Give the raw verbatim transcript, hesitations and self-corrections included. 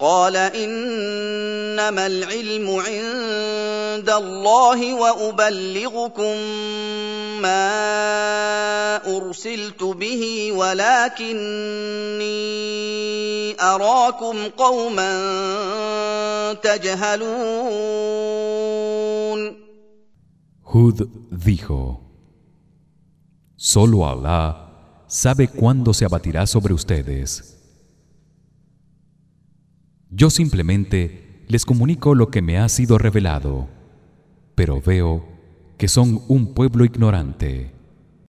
قال إنما العلم عند الله وأبلغكم ما أرسلت به ولكني أراكم قوما تجهلون. Hud dijo: Solo Alá sabe cuándo se abatirá sobre ustedes. Yo simplemente les comunico lo que me ha sido revelado, pero veo que son un pueblo ignorante.